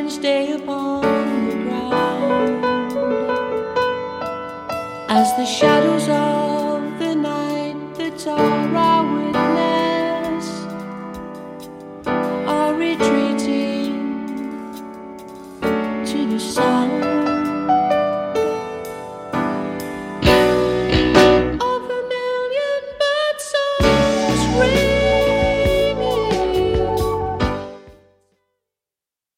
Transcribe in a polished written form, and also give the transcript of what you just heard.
stay upon the ground as the shadows of the night that are our witness are retreating to the sun.